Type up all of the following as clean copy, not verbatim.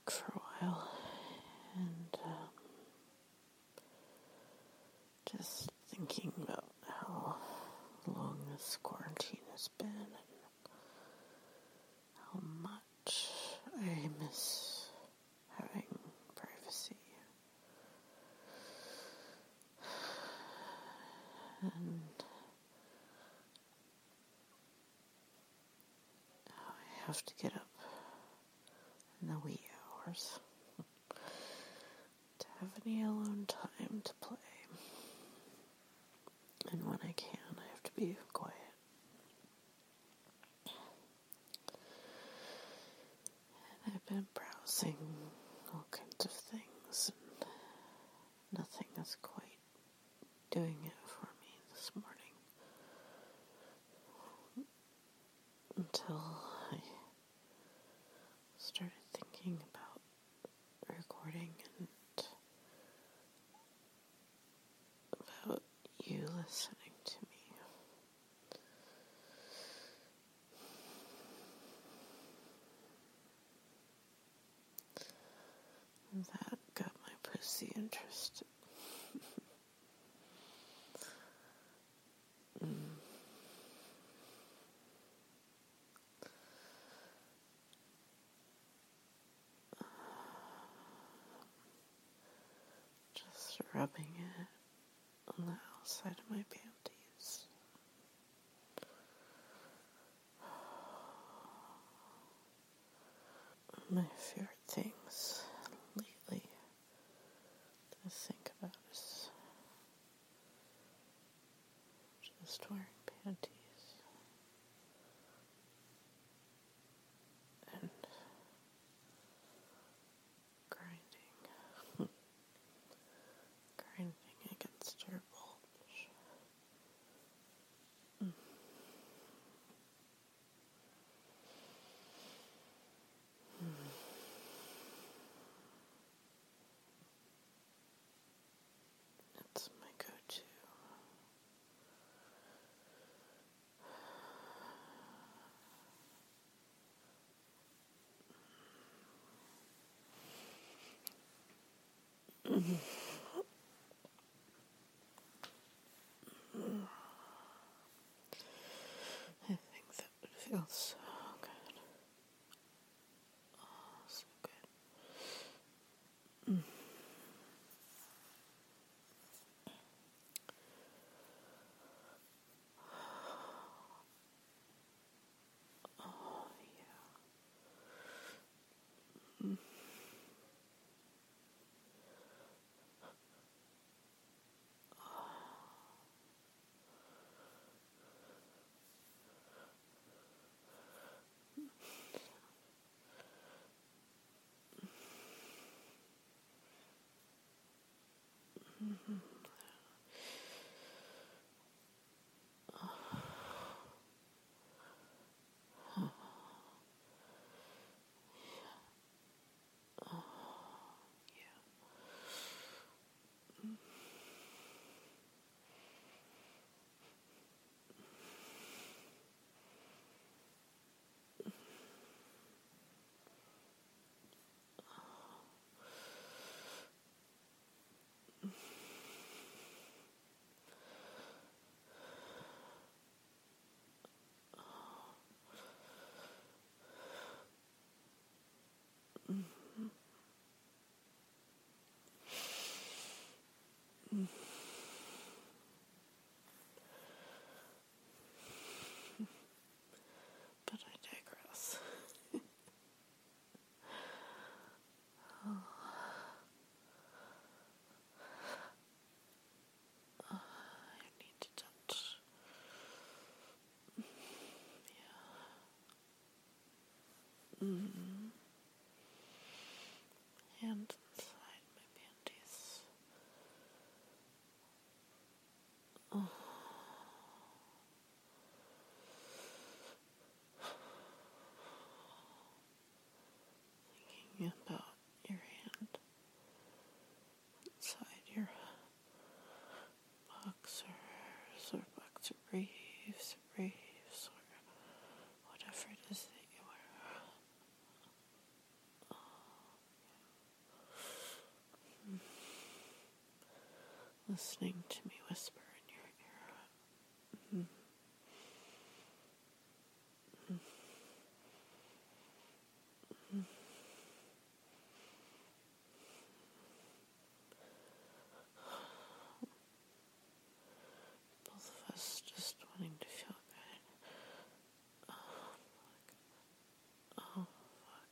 awake for a while, and just thinking about how long this quarantine has been and how much I miss having privacy. And I have to get up in the wee hours to have any alone time to play. And when I can, I have to be quiet. And I've been browsing all kinds of things, and nothing is quite doing it for me this morning. Until I started thinking about recording and about you listening to me. And that got my pussy interested. Just rubbing it on the outside of my panties. My favorite things lately to think about is just wearing panties and grinding against your bulge. It's my go-to. I think that would feel so good. Oh, so good. Oh, yeah. But I digress. I need to touch. Yeah. Hand inside my panties. Oh. Thinking about your hand inside your boxers or boxer briefs or whatever it is that you wear. listening to me whisper in your ear. Both of us just wanting to feel good. Oh, fuck.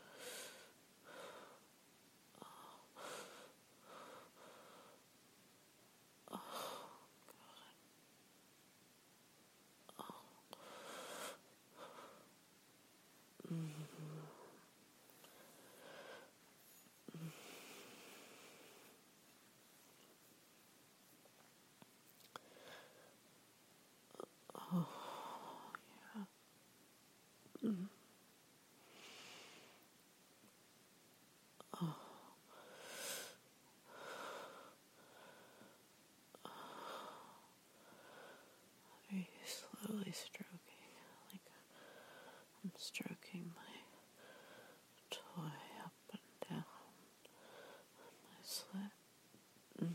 Very slowly stroking, like I'm stroking my toy up and down my slit.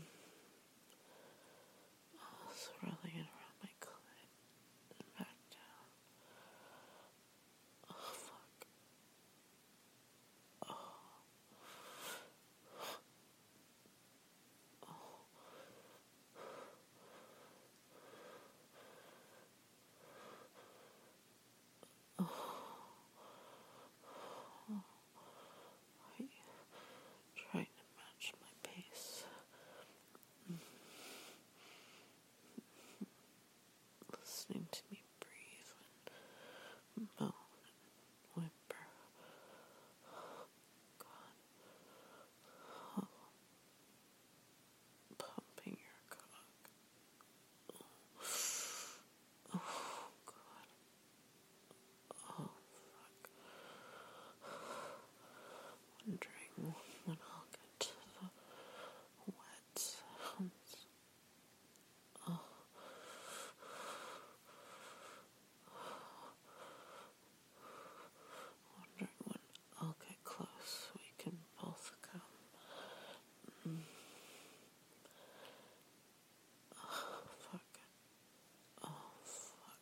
Swirling it around my clit and back down. Oh, fuck. Trying to match my pace. Listening to me breathe and moan and whimper. God. Pumping your cock. Oh, God. Oh, fuck. Wondering when I'll get to the wet sounds. Oh. Wondering when I'll get close so we can both come. Oh, fuck. Oh, fuck.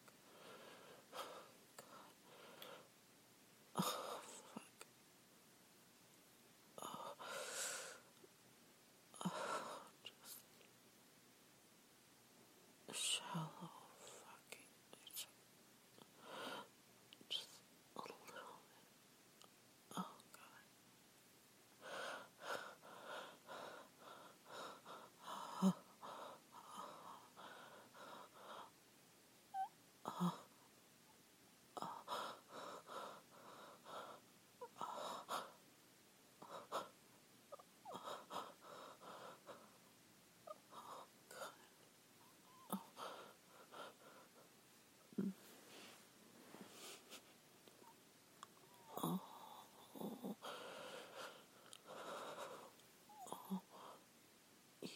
God. Oh, fuck. Just shallow fucking. Just a little bit. Oh, God. Yeah.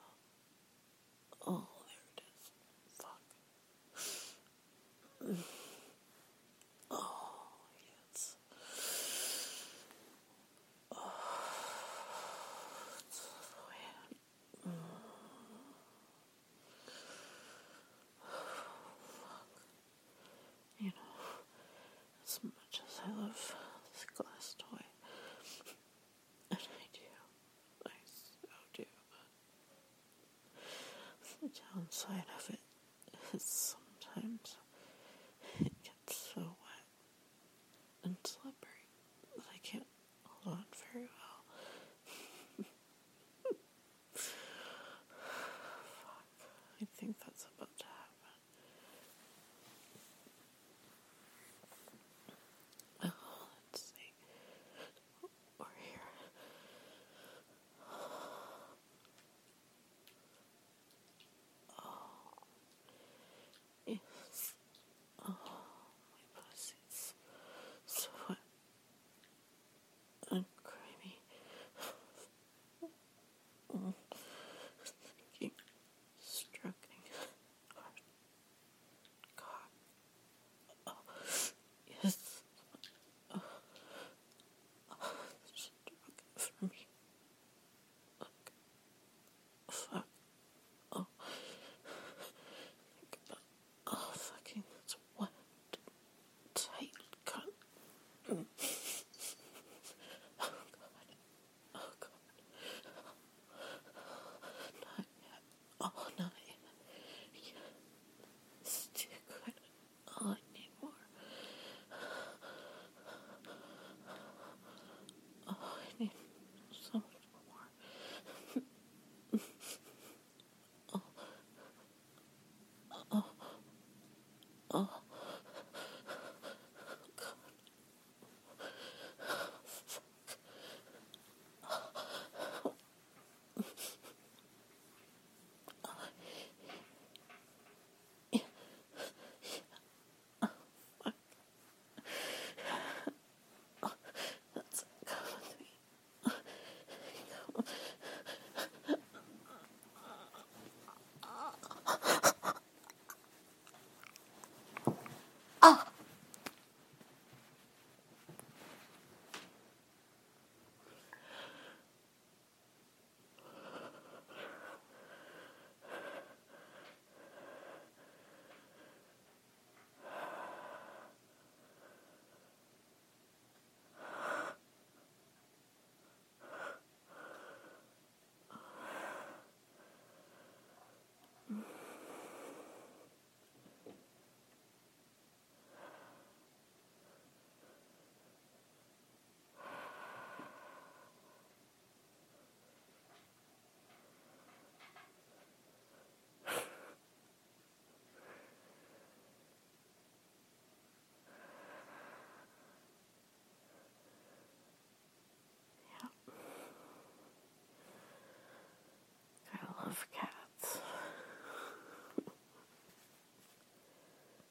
Oh, there it is. Fuck. Oh, yes. It's the way. You know, as much as I love this glass toy, and I so do, the downside of it is sometimes it gets so wet and slippery.